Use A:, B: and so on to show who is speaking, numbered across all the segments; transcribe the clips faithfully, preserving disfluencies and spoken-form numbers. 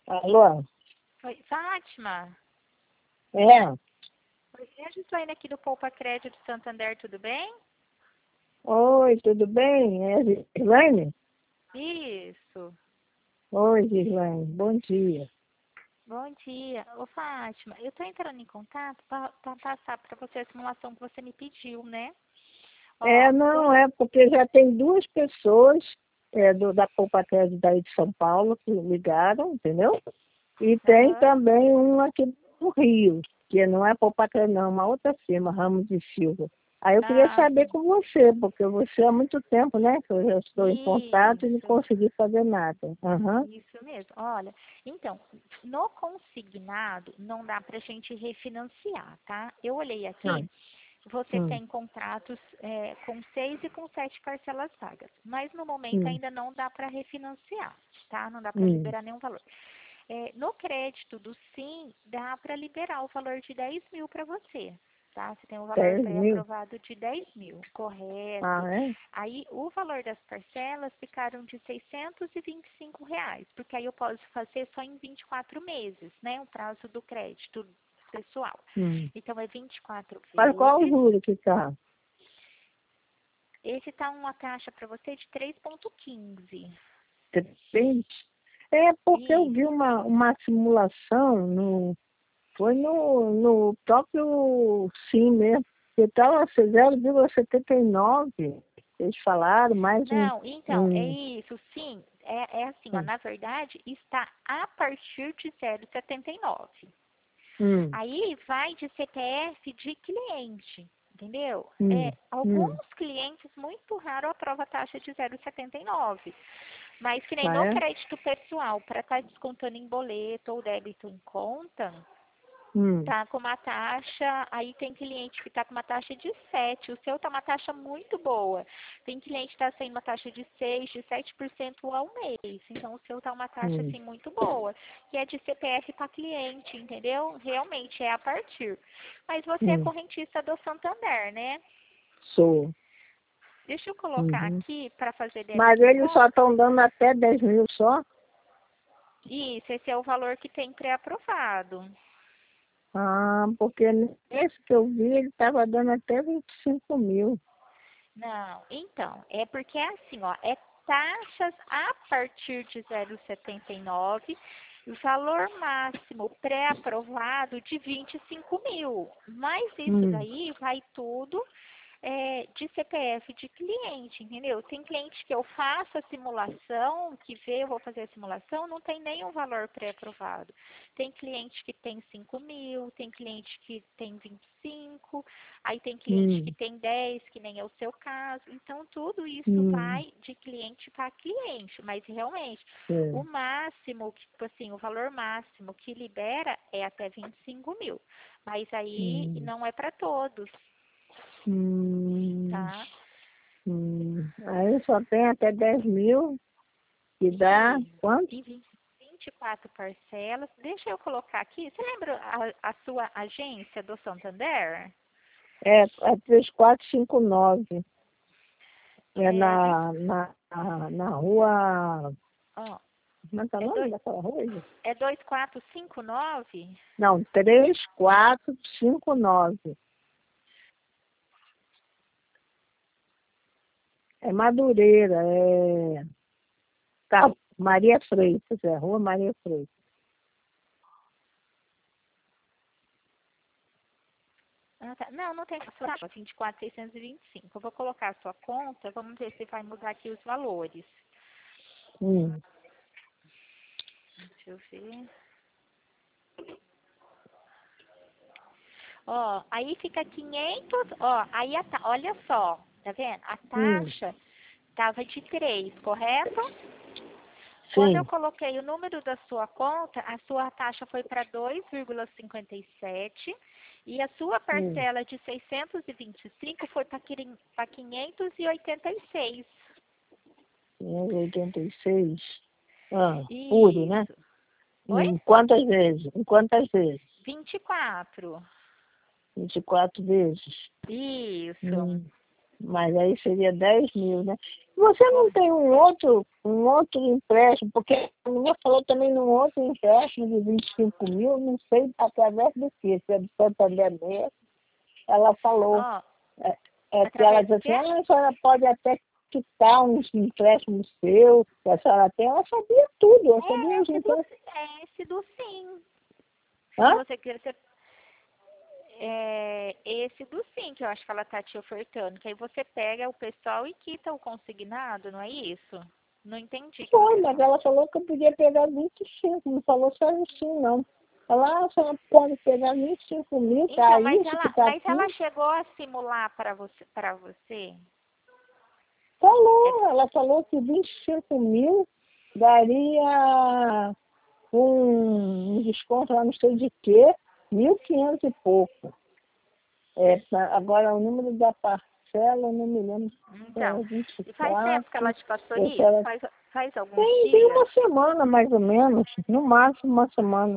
A: Alô?
B: Oi, Fátima.
A: É?
B: Oi, é a Gislaine aqui do Poupa Crédito Santander, tudo bem?
A: Oi, tudo bem? É Gislaine?
B: Isso.
A: Oi, Gislaine, bom dia.
B: Bom dia. Ô, Fátima, eu tô entrando em contato para passar para você a simulação que você me pediu, né?
A: É,
B: Ó,
A: não,
B: tem...
A: é porque já tem duas pessoas é, do, da Poupa Crédito daí de São Paulo que ligaram, entendeu? E tem
B: Aham.
A: também um aqui do Rio, que não é Poupa Crédito, não, é uma outra firma, Ramos e Silva. Aí eu queria
B: Ah,
A: saber
B: sim.
A: com você, porque você há muito tempo, né, que eu já estou em contato e não
B: Isso.
A: consegui fazer nada. Aham.
B: Isso mesmo. Olha, então, no consignado não dá para a gente refinanciar, tá? Eu olhei
A: Ah,
B: aqui, você
A: hum,
B: tem contratos é, com seis e com sete parcelas pagas, mas no momento
A: hum,
B: ainda não dá para refinanciar, tá? Não dá para
A: hum.
B: liberar nenhum valor. É, no crédito do Sim, dá para liberar o valor de dez mil para você, tá? Você tem um valor
A: dez mil?
B: pré-aprovado de dez mil, correto.
A: Ah, é?
B: Aí o valor das parcelas ficaram de seiscentos e vinte e cinco reais, porque aí eu posso fazer só em vinte e quatro meses, né? O prazo do crédito pessoal.
A: Hum.
B: Então é vinte e quatro
A: Mas qual o
B: vezes.
A: juro que tá?
B: Esse tá uma taxa para você de três vírgula quinze.
A: Depende. É porque eu vi
B: Isso.
A: uma, uma simulação, no, foi no, no próprio Sim mesmo, que estava zero vírgula setenta e nove. Eles falaram mais um,
B: Não, então, é
A: um,
B: isso, sim. É, é assim, ó,
A: um,
B: na verdade, está a partir de zero vírgula setenta e nove.
A: um,
B: Aí vai de C P F de cliente, entendeu? É,
A: um, um.
B: alguns clientes, muito raro, aprovam a taxa de zero vírgula setenta e nove. Mas que nem
A: Ah,
B: no
A: é?
B: crédito pessoal, para estar descontando em boleto ou débito em conta,
A: Hum.
B: tá com uma taxa, aí tem cliente que está com uma taxa de sete, o seu tá uma taxa muito boa. Tem cliente que está sendo uma taxa de seis, de sete por cento ao mês. Então o seu tá uma taxa
A: Hum.
B: assim muito boa, que é de C P F para cliente, entendeu? Realmente é a partir. Mas você é
A: Hum.
B: correntista do Santander, né?
A: Sou.
B: Deixa eu colocar
A: Uhum.
B: aqui para fazer
A: Mas
B: débito em
A: eles só
B: conta.
A: estão dando até dez mil só?
B: Isso, esse é o valor que tem pré-aprovado.
A: Ah, porque nesse que eu vi, ele estava dando até vinte e cinco mil.
B: Não, então, é porque é assim, ó, é taxas a partir de zero vírgula setenta e nove, o valor máximo pré-aprovado de vinte e cinco mil. Mas isso
A: Hum.
B: daí vai tudo é, de C P F de cliente, entendeu? Tem cliente que eu faço a simulação, que vê, eu vou fazer a simulação, não tem nenhum valor pré-aprovado. Tem cliente que tem cinco mil, tem cliente que tem vinte e cinco, aí tem cliente que
A: Hum.
B: tem dez, que nem é o seu caso. Então, tudo isso
A: Hum.
B: vai de cliente para cliente, mas realmente, o
A: É.
B: máximo, que, tipo assim, o valor máximo que libera é até vinte e cinco mil. Mas aí
A: Hum.
B: não é para todos,
A: Hum.
B: tá?
A: Hum. Aí só tem até dez mil, que dá
B: E
A: quanto?
B: em vinte vinte e quatro parcelas. Deixa eu colocar aqui. Você lembra a, a sua agência do Santander?
A: É, é três quatro cinco nove. É
B: É, de,
A: na, na, na, na rua.
B: ó,
A: Como é que é o
B: é,
A: nome
B: dois,
A: daquela rua? Gente?
B: é dois quatro cinco nove?
A: Não, três quatro cinco nove. É Madureira, é. Tá, Maria Freitas, é Rua Maria Freitas.
B: Ah, tá. Não, não tem sua vinte e quatro seiscentos e vinte e cinco. Eu vou colocar a sua conta, vamos ver se vai mudar aqui os valores.
A: Hum.
B: Deixa eu ver. Ó, aí fica quinhentos, ó, aí a ta... olha só, tá vendo? A
A: Hum.
B: taxa tava de três, correto? Quando eu
A: Sim.
B: coloquei o número da sua conta, a sua taxa foi para dois vírgula cinquenta e sete e a sua
A: Hum.
B: parcela de seiscentos e vinte e cinco foi para quinhentos e oitenta e seis.
A: Oitenta e seis. Ah, puro, né?
B: Isso. Oi?
A: Em quantas vezes? Em quantas vezes?
B: vinte e quatro.
A: Vinte e quatro vezes.
B: Isso.
A: Hum. Mas aí seria dez mil, né? Você não tem um outro, um outro empréstimo, porque a menina falou também num outro empréstimo de vinte e cinco mil, não sei através do que, se é do Santander mesmo. Ela falou,
B: Ó,
A: é, é que ela
B: através do
A: disse
B: quê?
A: assim, ah, a senhora pode até quitar uns empréstimos seus, que a senhora tem. Ela sabia tudo, eu
B: É
A: sabia os
B: esse do,
A: empréstimos.
B: é esse do sim. Se
A: Hã?
B: você quiser, você, é esse do sim que eu acho que ela tá te ofertando. Que aí você pega o pessoal e quita o consignado, não é isso? Não entendi o que
A: Foi,
B: você
A: mas
B: falou.
A: ela falou que eu podia pegar vinte e cinco, não falou só isso não. Ela, ah, a senhora pode pegar vinte e cinco mil, tá
B: Então, mas
A: isso, que
B: ela,
A: tá
B: mas ela
A: aqui.
B: chegou a simular para você, para você? É,
A: Falou, ela falou que vinte e cinco mil daria um, um desconto lá não sei de quê, mil e quinhentos e pouco. É, pra- agora o número da parcela, eu não me lembro se
B: então,
A: era vinte e
B: e faz tempo que ela
A: quatro
B: te passou
A: ou se
B: isso?
A: era...
B: Faz, faz alguns
A: Tem, tem
B: dias?
A: uma semana mais ou menos, no máximo uma semana.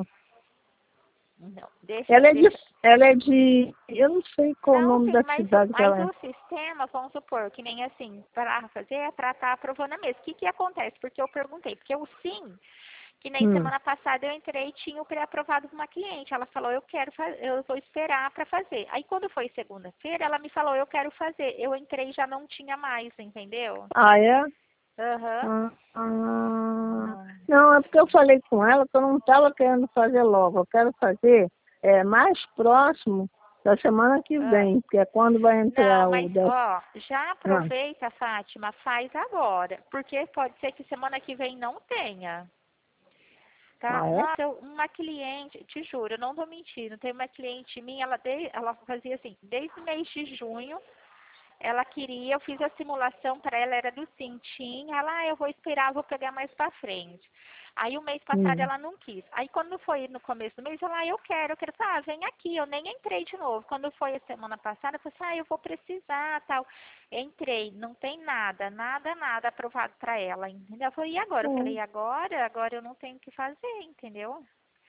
B: Não, deixa,
A: Ela é de,
B: deixa.
A: ela é de, eu não sei qual o
B: Não,
A: nome
B: sim,
A: da
B: mas, o-
A: cidade que
B: mas
A: ela é.
B: o sistema, vamos supor, que nem assim, para fazer é para estar aprovando a mesa. O que que acontece? Porque eu perguntei, porque o sim, que nem
A: Hum,
B: semana passada eu entrei e tinha o pré-aprovado de uma cliente. Ela falou, eu quero fazer, eu vou esperar para fazer. Aí quando foi segunda-feira, ela me falou, eu quero fazer. Eu entrei e já não tinha mais, entendeu?
A: ah, é?
B: Aham.
A: Ah, ah,
B: Não.
A: não, é porque eu falei com ela que eu não estava querendo fazer logo. Eu quero fazer é, mais próximo da semana que
B: Ah.
A: vem, que é quando vai
B: Não,
A: entrar o
B: mas
A: décimo.
B: ó, já
A: Ah,
B: aproveita, Fátima, faz agora, porque pode ser que semana que vem não tenha. Tá?
A: ah, é?
B: Nossa, eu- uma cliente, te juro, eu não tô mentindo, tem uma cliente minha, ela, de, ela fazia assim, desde o mês de junho, ela queria, eu fiz a simulação para ela, era do Cintim, ela, ah, eu vou esperar, vou pegar mais para frente. Aí o mês passado
A: Hum,
B: ela não quis. Aí quando foi no começo do mês, ela, ah, eu quero, eu quero, ah, vem aqui, eu nem entrei de novo. Quando foi a semana passada, eu falei assim, ah, eu vou precisar, tal. Entrei, não tem nada, nada, nada aprovado para ela, entendeu? Eu falei, e agora? Eu falei,
A: hum,
B: e agora? Agora eu não tenho o que fazer, entendeu?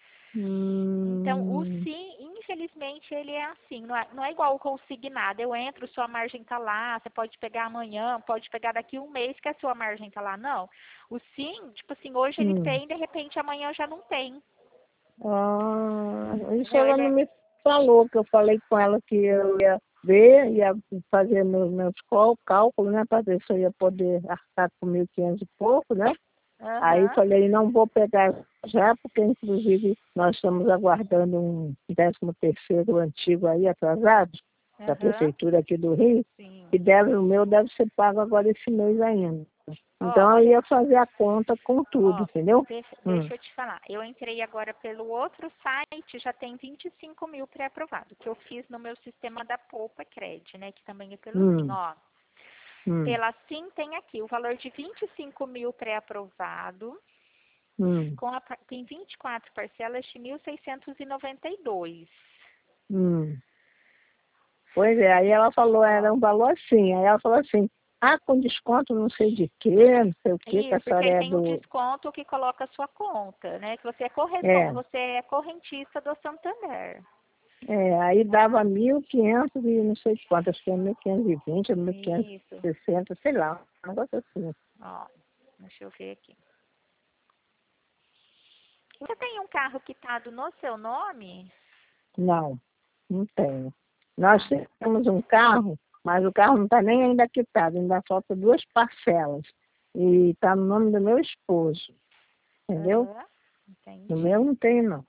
B: Então, o
A: hum,
B: sim, infelizmente, ele é assim, não é, não é igual o consignado. Eu entro, sua margem está lá, você pode pegar amanhã, pode pegar daqui um mês que a sua margem está lá. Não. O sim, tipo assim, hoje ele
A: hum.
B: tem, de repente amanhã já não tem.
A: Ah, isso
B: Entendeu?
A: ela
B: Ele
A: não
B: é,
A: me falou, que eu falei com ela que eu ia ver, ia fazer meus, meus cal- cálculos, né, para ver se eu ia poder arcar com mil e quinhentos e pouco, né? Aí
B: aham,
A: falei, não vou pegar já, porque inclusive nós estamos aguardando um décimo terceiro antigo aí, atrasado, da
B: aham,
A: prefeitura aqui do Rio,
B: sim.
A: e deve, o meu deve ser pago agora esse mês ainda.
B: Ó,
A: Então eu
B: olha,
A: ia fazer a conta com tudo,
B: ó,
A: entendeu?
B: deixa,
A: Hum,
B: deixa eu te falar. Eu entrei agora pelo outro site, já tem vinte e cinco mil pré-aprovado, que eu fiz no meu sistema da Poupa Cred, né, que também é pelo sim,
A: hum,
B: ó.
A: hum,
B: Pela Sim tem aqui o valor de vinte e cinco mil pré-aprovado,
A: hum,
B: com a, par- tem vinte e quatro parcelas de mil seiscentos e noventa e dois.
A: hum. Pois é, aí ela falou,
B: Ó,
A: era um valor assim, aí ela falou assim, ah, com desconto não sei de quê, não sei o quê, que a
B: isso, porque
A: senhora
B: aí
A: é
B: tem o
A: do...
B: desconto que coloca a sua conta, né? Que você é corretor,
A: É,
B: você é correntista do Santander.
A: é, aí dava
B: Tá?
A: mil e quinhentos e não sei quanto, acho que é mil quinhentos e vinte, mil quinhentos
B: Isso.
A: e sessenta, sei lá, um negócio assim.
B: Ó, deixa eu ver aqui. Você tem um carro quitado no seu nome?
A: Não, não tenho. Nós
B: Tá.
A: temos um carro, mas o carro não está nem ainda quitado, ainda falta duas parcelas. E está no nome do meu esposo, entendeu?
B: Aham.
A: No
B: Entendi.
A: meu não tem, não.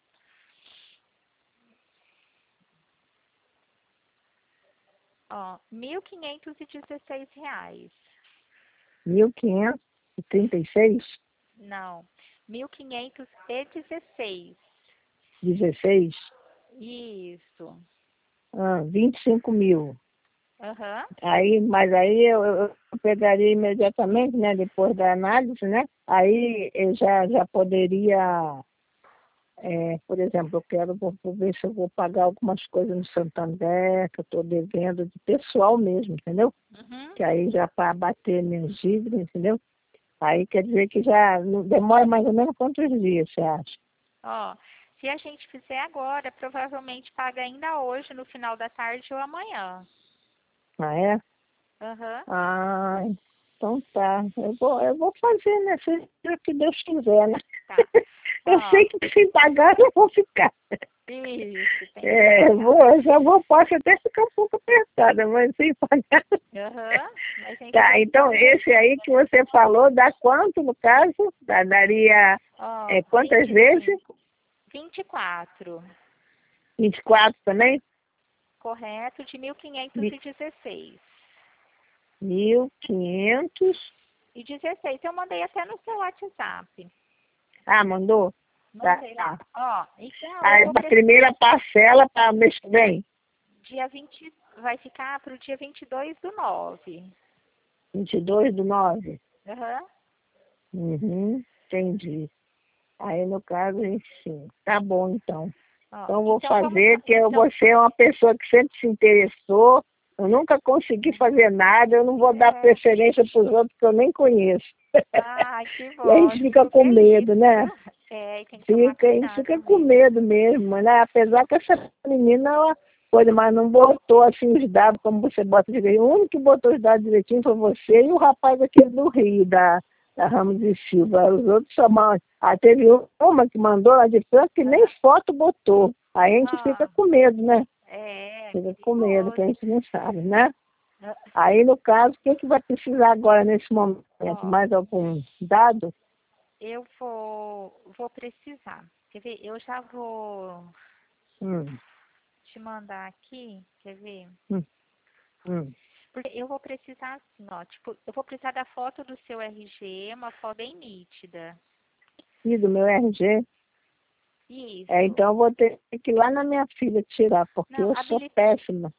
B: Ó, mil quinhentos e dezesseis reais.
A: Mil quinhentos e trinta e seis,
B: Não, mil quinhentos e dezesseis.
A: dezesseis,
B: Isso.
A: ah, vinte e cinco mil.
B: Aham.
A: Aí, mas aí eu, eu pegaria imediatamente, né, depois da análise, né? Aí eu já, já poderia, é, por exemplo, eu quero vou, vou ver se eu vou pagar algumas coisas no Santander, que eu estou devendo de pessoal mesmo, entendeu?
B: Uhum.
A: Que aí já para bater minhas dívidas, entendeu? Aí quer dizer que já não- demora mais ou menos quantos dias, você acha?
B: Ó, se a gente fizer agora, provavelmente paga ainda hoje, no final da tarde ou amanhã.
A: Ah, é?
B: Aham.
A: Ah, então tá. Eu vou, eu vou fazer, né? Seja que Deus quiser, né?
B: Tá.
A: Eu
B: Ó,
A: sei que sem pagar eu vou ficar.
B: isso, tem que
A: É,
B: pagar.
A: vou, eu já vou, posso até ficar um pouco apertada, mas sem pagar.
B: Aham. Mas tem que
A: Tá, então esse aí que você falou, dá quanto no caso? Dá, daria
B: Ó,
A: é, quantas
B: vinte e
A: vezes?
B: cinco. vinte e quatro.
A: vinte e quatro também?
B: Correto, de mil quinhentos e dezesseis.
A: Mil quinhentos.
B: E dezesseis, eu mandei até no seu WhatsApp.
A: Ah, mandou? Tá.
B: Mandei lá. Ó, então eu
A: Aí
B: vou
A: a
B: precisar.
A: primeira parcela para o mês que vem?
B: Dia vinte, vai ficar para o dia vinte e dois do nove.
A: vinte e dois do nove.
B: Aham.
A: Uhum, entendi. Aí no caso, enfim. Tá bom então.
B: Ó,
A: Então vou
B: então vamos.
A: fazer, que eu
B: Então,
A: vou ser uma pessoa que sempre se interessou. Eu nunca consegui fazer nada, eu não vou dar
B: é,
A: preferência para os outros que eu nem conheço.
B: ah, que
A: E a
B: bom,
A: gente fica
B: fico
A: com
B: feliz,
A: medo, né?
B: viu? É, e tem que tomar
A: Fica, a gente
B: cuidado
A: fica com
B: mesmo.
A: medo mesmo, né? Apesar que essa menina, ela coisa, mas não botou assim os dados como você bota direito. O único que botou os dados direitinho foi você e o rapaz aqui do Rio, da, da Ramos e Silva. Os outros só mal. Ah, teve uma que mandou lá de França que nem foto botou. Aí a gente fica
B: Ah,
A: com medo, né?
B: é,
A: Fica com medo, que
B: perigoso.
A: a gente não sabe, né?
B: Ah,
A: Aí, no caso, o que, que vai precisar agora nesse momento?
B: ó,
A: Mais algum dado?
B: eu vou, vou precisar. Quer ver? Eu já vou
A: Hum,
B: te mandar aqui, quer ver?
A: hum, hum.
B: Porque eu vou precisar assim, ó, tipo, eu vou precisar da foto do seu R G, uma foto bem nítida.
A: E do meu R G? É,
B: Isso.
A: então eu vou ter que ir lá na minha filha tirar, porque
B: Não,
A: eu sou
B: habili
A: péssima.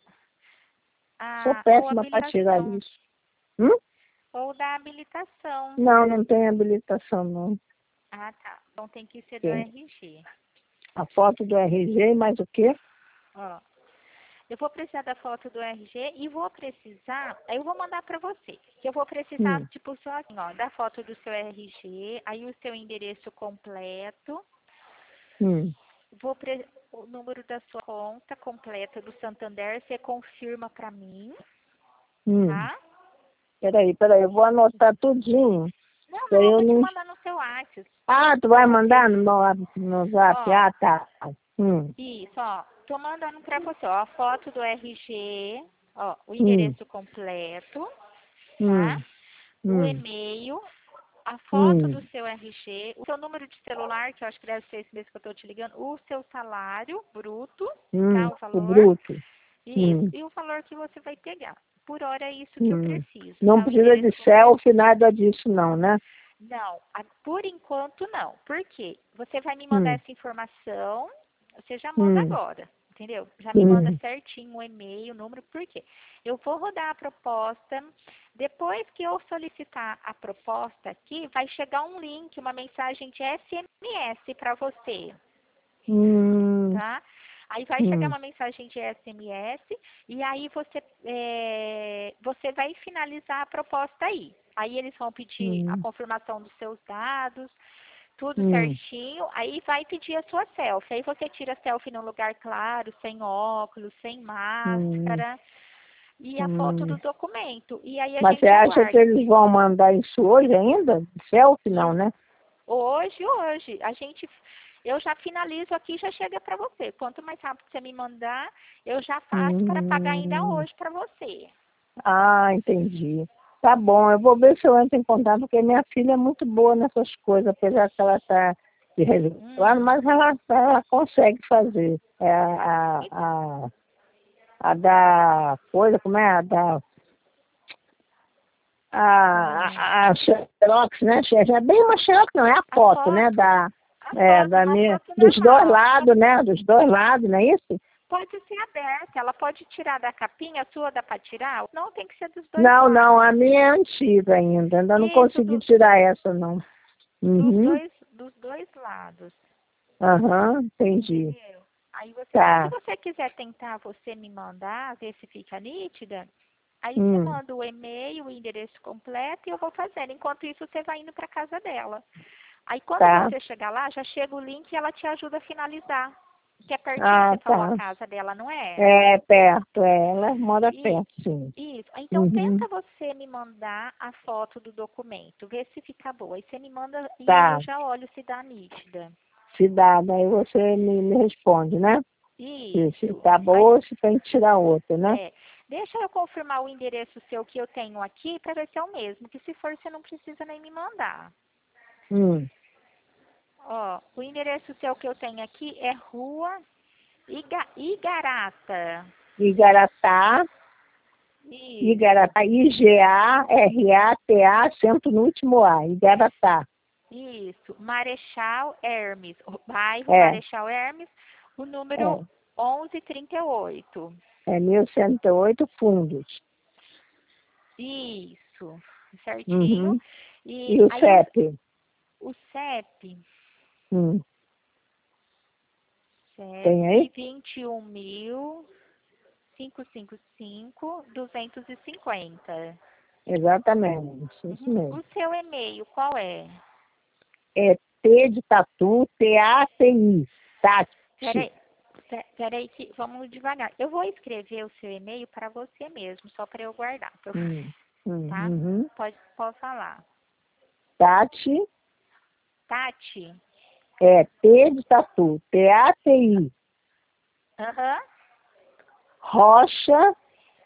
A: Sou
B: a, ou
A: péssima para tirar
B: habilitação.
A: isso. Hum?
B: Ou da habilitação.
A: Não, não tem habilitação, não.
B: Ah, tá. Então tem que ser do
A: Tem
B: R G.
A: a foto do R G e mais o quê?
B: Ó, eu vou precisar da foto do R G e vou precisar, aí eu vou mandar para você. Que eu vou precisar,
A: Hum,
B: tipo, só assim, ó, da foto do seu R G, aí o seu endereço completo,
A: hum,
B: vou pre... o número da sua conta completa do Santander, você confirma para mim,
A: hum.
B: tá?
A: Peraí, peraí, eu vou anotar tudinho.
B: Não,
A: Que aí
B: não, eu
A: eu
B: vou te
A: não...
B: mandar no seu WhatsApp.
A: Ah, tu
B: Aí
A: vai
B: você,
A: mandar no, meu- no zap?
B: ó,
A: Ah, tá. Hum,
B: isso, ó, tô mandando para você, ó, a foto do R G, ó, o
A: hum,
B: endereço completo, tá?
A: hum,
B: O
A: hum,
B: e-mail, a foto
A: hum,
B: do seu R G, o seu número de celular, que eu acho que deve ser esse mesmo que eu estou te ligando, o seu salário bruto, tá?
A: hum.
B: O
A: O
B: valor,
A: bruto.
B: e,
A: Hum,
B: e o valor que você vai pegar. Por hora é isso que eu
A: hum.
B: preciso,
A: Não
B: tá? O
A: precisa
B: endereço
A: de
B: completo.
A: selfie, nada disso não, né?
B: Não, a- por enquanto não. Por quê? Você vai me mandar
A: Hum,
B: essa informação, você já manda
A: hum,
B: agora, entendeu? Já me manda
A: hum,
B: certinho o e-mail, o número, por quê? Eu vou rodar a proposta, depois que eu solicitar a proposta aqui, vai chegar um link, uma mensagem de S M S para você,
A: hum,
B: tá? Aí vai chegar
A: hum,
B: uma mensagem de S M S e aí você, é, você vai finalizar a proposta aí. Aí eles vão pedir a
A: hum,
B: confirmação dos seus dados, tudo
A: hum,
B: certinho. Aí vai pedir a sua selfie. Aí você tira a selfie num lugar claro, sem óculos, sem
A: hum,
B: máscara e a foto do
A: hum.
B: documento. E aí a
A: Mas você
B: gente
A: acha que
B: aguarda.
A: eles vão mandar isso hoje ainda? Selfie não,
B: E
A: né?
B: hoje, hoje, a gente, eu já finalizo aqui e já chega para você. Quanto mais rápido você me mandar, eu já faço para pagar ainda
A: Hum,
B: hoje para você.
A: ah, entendi. Tá bom, eu vou ver se eu entro em contato, porque minha filha é muito boa nessas coisas, apesar que ela está de resguardo,
B: Hum.
A: mas ela, ela consegue fazer. É a, a, a, a da coisa, como é? A da a,
B: Hum.
A: a, a Xerox, né? Xe- É bem uma Xerox, não, é a
B: A
A: foto, né?
B: foto,
A: Da,
B: a
A: é,
B: foto,
A: da
B: uma
A: minha,
B: foto
A: dos dois
B: normal. Só
A: lados, né? Dos dois lados, não é isso?
B: pode ser aberta, ela pode tirar da capinha, a sua dá para tirar? Não, tem que ser dos dois
A: Não, não, a
B: lados.
A: minha é antiga ainda, ainda não
B: Isso,
A: consegui
B: do-
A: tirar essa, não.
B: dos
A: Uhum,
B: dois, dos dois lados.
A: aham, entendi.
B: Entendeu? Aí você, se
A: Tá,
B: você quiser tentar você me mandar, ver se fica nítida, aí você
A: hum,
B: manda o e-mail, o endereço completo e eu vou fazendo. Enquanto isso, você vai indo para casa dela. Aí quando
A: tá,
B: você chegar lá, já chega o link e ela te ajuda a finalizar. Que é pertinho,
A: Ah,
B: você falou
A: tá.
B: a casa dela, não é?
A: É perto, é. Ela mora
B: E,
A: perto, sim.
B: isso. Então,
A: Uhum.
B: tenta você me mandar a foto do documento, vê se fica boa. Aí você me manda e aí eu
A: Tá.
B: já olho se dá nítida.
A: Se dá, daí você me, me responde, né? E se
B: Isso.
A: tá
B: Aí,
A: boa, se tem que tirar outra, né?
B: é, deixa eu confirmar o endereço seu que eu tenho aqui para ver se é o mesmo, que se for você não precisa nem me mandar.
A: Hum.
B: Ó, o endereço seu que eu tenho aqui é Rua Iga, Igarata.
A: Igaratá,
B: Isso,
A: Igaratá, I G A R A T A, acento no último A, Igaratá.
B: isso. Marechal Hermes, o bairro
A: É,
B: Marechal Hermes, o número
A: é.
B: onze e trinta e oito.
A: É mil cento e oito fundos.
B: Isso, certinho.
A: Uhum.
B: E
A: E o
B: aí o,
A: C E P?
B: o CEP,
A: Hum. Tem aí?
B: CEP vinte e um mil quinhentos e cinquenta e cinco, duzentos e cinquenta.
A: Exatamente, isso
B: Uhum.
A: mesmo.
B: O seu e-mail qual é?
A: É T de tatu, T A T I, Tati.
B: Peraí, pe- peraí que vamos devagar. Eu vou escrever o seu e-mail para você mesmo, só para eu guardar, pra eu-
A: Hum. Hum.
B: tá?
A: Uhum.
B: Pode, pode falar.
A: Tati,
B: Tati.
A: é T de tatu, T A T I,
B: Aham,
A: Rocha,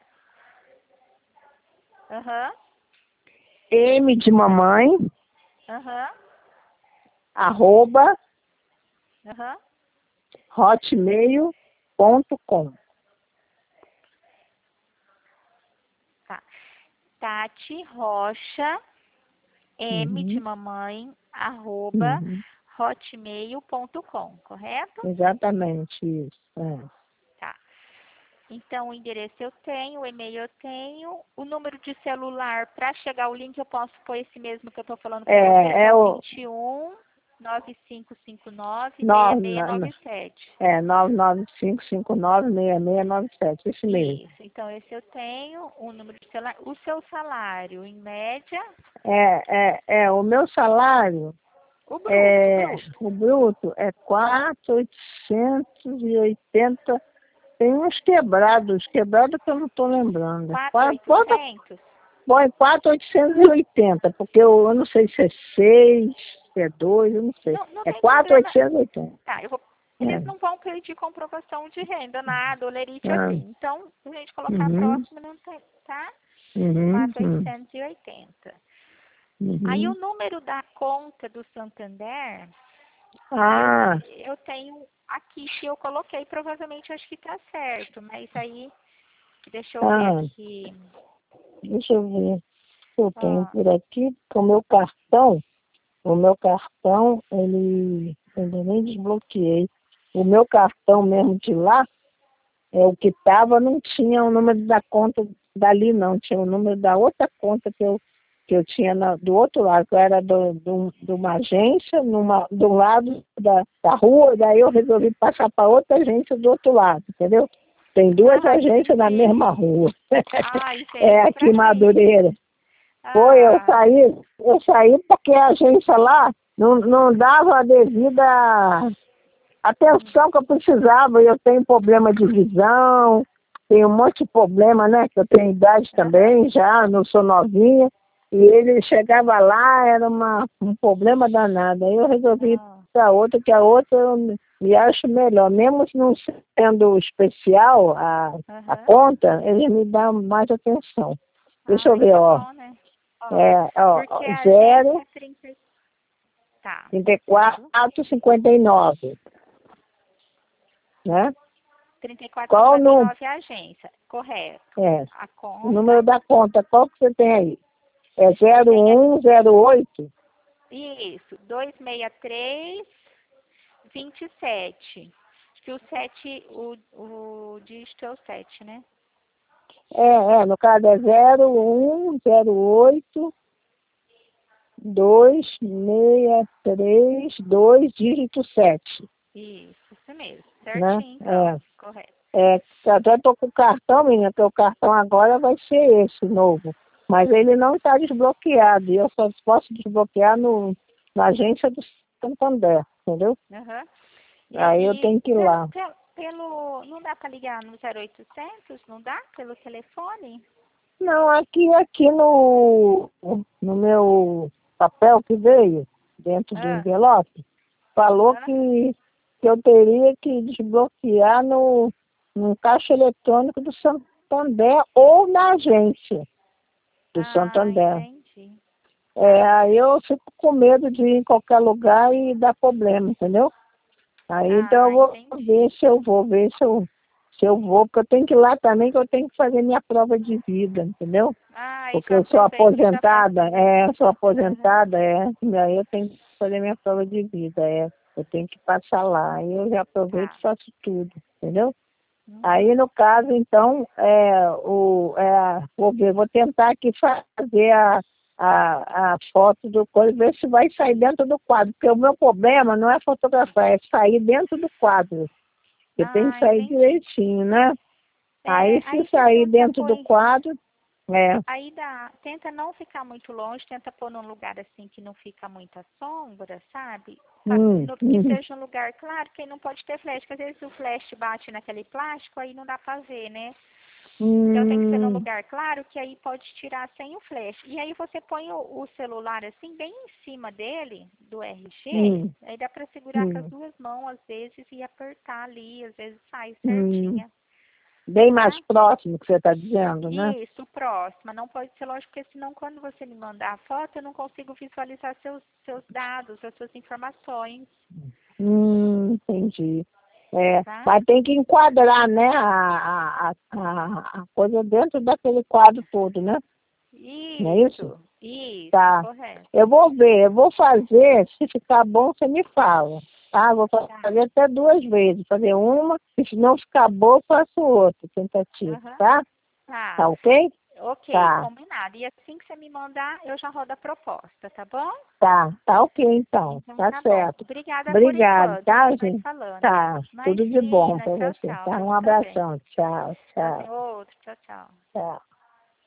B: aham,
A: M de mamãe,
B: aham,
A: arroba,
B: aham.
A: hotmail ponto com.
B: Tá. Tati Rocha, M de
A: Uhum.
B: mamãe, arroba,
A: Uhum.
B: hotmail ponto com, correto?
A: Exatamente isso. É.
B: Tá. Então, o endereço eu tenho, o e-mail eu tenho, o número de celular, para chegar o link, eu posso pôr esse mesmo que eu estou falando para você, que
A: É,
B: é
A: é
B: o
A: o
B: vinte e um, nove cinco cinco nove, seis seis
A: nove,
B: nove sete.
A: é, nove nove cinco cinco nove seis seis nove sete, esse mesmo.
B: Isso, então esse eu tenho, o número de celular, o seu salário, em média,
A: É, é, é, o meu salário,
B: o bruto,
A: é,
B: bruto.
A: o bruto, é quatro mil oitocentos e oitenta. Tem uns quebrados, quebrados que eu não estou lembrando.
B: quatro mil e
A: Quatro, bota,
B: oitocentos.
A: põe quatro mil oitocentos e oitenta, porque eu, eu não sei se é seis, se é dois, eu não sei.
B: Não, não
A: É
B: tem
A: quatro mil
B: problema.
A: oitocentos e oitenta.
B: Tá, eu vou. Eles
A: É.
B: não vão pedir comprovação de renda, nada, olerite
A: Ah,
B: assim. Então, se a gente colocar
A: uhum,
B: próximo, não tem, tá?
A: uhum,
B: quatro mil
A: uhum,
B: oitocentos e oitenta. Aí o
A: uhum.
B: número da conta do Santander, eu,
A: Ah,
B: eu tenho aqui que eu coloquei, provavelmente acho que tá certo, mas aí, deixa eu ver
A: ah,
B: aqui.
A: deixa eu ver. Eu tenho
B: Ó,
A: por aqui, com o meu cartão, o meu cartão, ele, eu ainda nem desbloqueei. O meu cartão mesmo de lá, é o que estava, não tinha o número da conta dali, não. Tinha o número da outra conta que eu, que eu tinha na, do outro lado, que eu era do, do, de uma agência, numa, do lado da, da rua, daí eu resolvi passar para outra agência do outro lado, entendeu? Tem duas
B: ah,
A: agências na
B: entendi.
A: mesma rua.
B: Ai,
A: É
B: gente,
A: aqui
B: pra
A: em
B: que isso?
A: Madureira. Foi, eu
B: Ah,
A: saí, eu saí porque a agência lá não, não dava a devida
B: hum,
A: atenção que eu precisava. Eu tenho problema de visão, tenho um monte de problema, né? Que eu tenho idade
B: aham.
A: também, já não sou novinha. E ele chegava lá, era uma, um problema danado. Aí eu resolvi ir
B: Ah,
A: para outra, que a outra eu me me acho melhor. Mesmo não sendo especial a, a
B: aham.
A: conta, ele me dá mais atenção. Deixa
B: Ah,
A: eu ver,
B: então é
A: ó.
B: bom, né? Ó,
A: É, ó, ó,
B: porque a agência
A: zero,
B: é trinta. Tá,
A: trinta e
B: zero.
A: quatro, cinquenta e nove, né?
B: trinta e quatro,
A: Qual o
B: cinquenta e
A: número?
B: nove é a agência. Correto.
A: É,
B: A
A: o número
B: conta,
A: da conta, qual que você tem aí? É
B: eu
A: zero
B: tenho
A: um zero oito.
B: isso, duzentos e sessenta e três, vinte e sete. Acho que o sete, o, o dígito é o sete, né?
A: É, é, no caso é zero um zero oito dois seis três dois dígito sete,
B: Isso, isso mesmo.
A: né?
B: Certinho, então.
A: É,
B: Correto.
A: é, eu até tô com o cartão, menina, porque o cartão agora vai ser esse novo. Mas ele não está desbloqueado. E eu só posso desbloquear no, na agência do Santander, entendeu?
B: Aham.
A: Aí eu tenho que ir
B: pelo,
A: lá.
B: pelo, pelo- não dá para ligar no zero oitocentos? Não dá? Pelo telefone?
A: Não, aqui, aqui no, no meu papel que veio, dentro do
B: Ah,
A: envelope, falou
B: ah,
A: que, que eu teria que desbloquear no, no caixa eletrônico do Santander ou na agência do
B: ah,
A: Santander.
B: entendi.
A: É,
B: Tá.
A: aí eu fico com medo de ir em qualquer lugar e dar problema, entendeu? Aí então eu
B: Ah,
A: vou
B: entendi.
A: ver se eu vou, ver se eu, se eu vou, porque eu tenho que ir lá também, que eu tenho que fazer minha prova de vida, entendeu?
B: Ah, e
A: Porque
B: já
A: eu sou
B: aproveita e já faz
A: aposentada,
B: tudo.
A: é, sou
B: Aham.
A: aposentada, é, e aí eu tenho que fazer minha prova de vida, é, eu tenho que passar lá, aí eu já aproveito
B: Tá.
A: e faço tudo, entendeu?
B: Uhum.
A: Aí no caso, então, é, o, é, vou ver, vou tentar aqui fazer a, a, a foto do coisa, ver se vai sair dentro do quadro, porque o meu problema não é fotografar, é sair dentro do quadro, porque tem que
B: Ah,
A: sair
B: entendi.
A: direitinho, né?
B: É,
A: Aí se
B: aí você
A: sair
B: tenta
A: dentro do
B: pôr.
A: quadro, é,
B: Aí dá, tenta não ficar muito longe, tenta pôr num lugar assim que não fica muita sombra, sabe? Só que,
A: hum,
B: no- que
A: hum,
B: seja um lugar claro, que aí não pode ter flash, porque às vezes o flash bate naquele plástico, aí não dá pra ver, né? Então tem que ser num
A: hum,
B: lugar claro, que aí pode tirar sem o flash. E aí você põe o, o celular assim, bem em cima dele, do R G,
A: hum,
B: aí dá pra segurar com as
A: hum,
B: duas mãos às vezes e apertar ali, às vezes sai
A: hum.
B: certinha,
A: Bem mais
B: tá?
A: próximo que você está dizendo, né?
B: Isso, próxima. Não pode ser lógico, porque senão quando você me mandar a foto, eu não consigo visualizar seus, seus dados, as suas informações,
A: Hum, entendi. É,
B: tá?
A: mas tem que enquadrar, né, a, a, a, a coisa dentro daquele quadro todo, né? Não é isso?
B: Isso, isso,
A: Tá.
B: correto.
A: Eu vou ver, eu vou fazer, se ficar bom, você me fala. Tá? Eu vou
B: Tá.
A: fazer até duas vezes. Fazer uma, e se não ficar bom, eu faço outra tentativa,
B: Aham.
A: tá?
B: Tá.
A: Tá ok?
B: Ok,
A: Tá,
B: combinado. E assim que você me mandar, eu já rodo a proposta, tá bom?
A: tá, tá ok então.
B: Então
A: Tá
B: tá bom.
A: certo.
B: Obrigada por
A: Obrigado,
B: enquanto. A
A: tá,
B: gente vai se
A: gente?
B: falando.
A: Tá, tudo de bom
B: Imagina.
A: para
B: Tchau,
A: você,
B: tchau.
A: tá?
B: Pra
A: Um
B: você também.
A: abração. Tchau, tchau,
B: Tchauzinho, outro. Tchau, tchau.
A: tchau.